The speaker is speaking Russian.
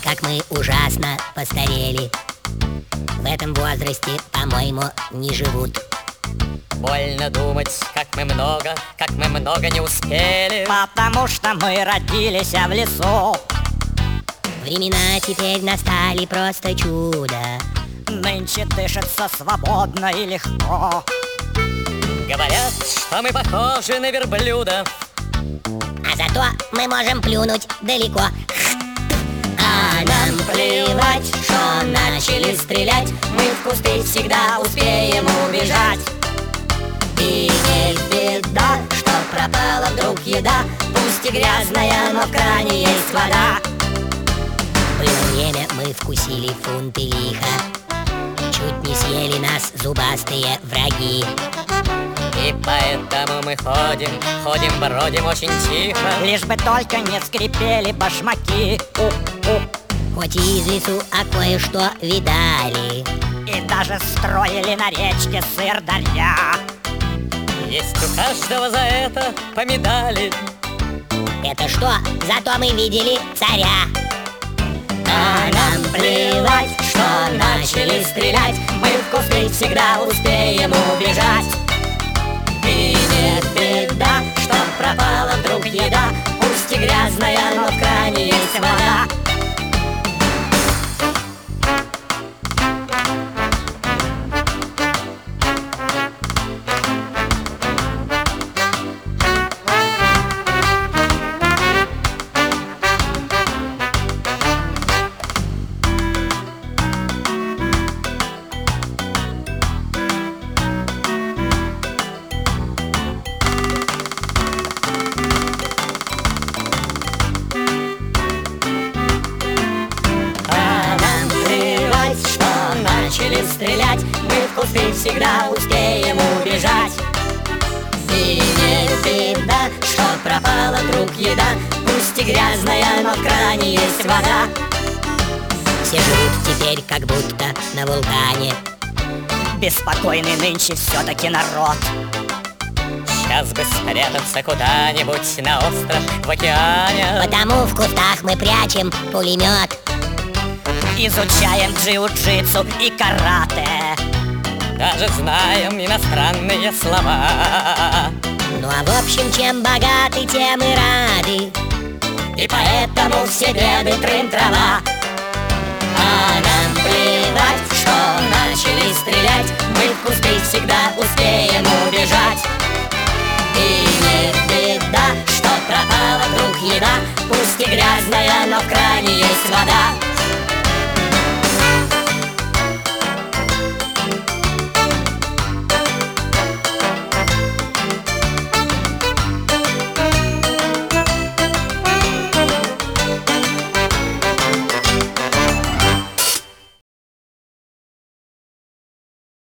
как мы ужасно постарели. В этом возрасте, по-моему, не живут. Больно думать, как мы много не успели. Потому что мы родились в лесу. Времена теперь настали просто чудо. Нынче дышится свободно и легко. Говорят, что мы похожи на верблюдов, А зато мы можем плюнуть далеко. А нам плевать, что начали стрелять. Мы в кусты всегда успеем убежать. И не беда, что пропала вдруг еда. Пусть и грязная, но в кране есть вода. Было время, мы вкусили фунты лиха. Чуть не съели нас зубастые враги. и поэтому мы бродим очень тихо. Лишь бы только не скрипели башмаки. Хоть и из лесу, а кое-что видали. И даже строили на речке Сырдарья. Есть у каждого за это по медали. Это что? Зато мы видели царя. А нам плевать, что начали стрелять. Мы в кусты всегда успеем убежать. И нет беда, что пропала вдруг еда. Пусть и грязная, но в кране есть вода. Начали стрелять, мы в кусты всегда успеем убежать. И не беда, что пропала вдруг еда. Пусть и грязная, но в кране есть вода. Все живут теперь как будто на вулкане. Беспокойный нынче все-таки народ. Сейчас бы спрятаться куда-нибудь на остров в океане. Потому в кустах мы прячем пулемет. Изучаем джиу-джитсу и карате. Даже знаем иностранные слова. Ну а в общем, чем богаты, тем и рады. И поэтому все беды трын-трава. А нам плевать, что начали стрелять. Мы в кусты всегда успеем убежать. И не беда, что пропала вдруг еда. Пусть и грязная, но в кране есть вода.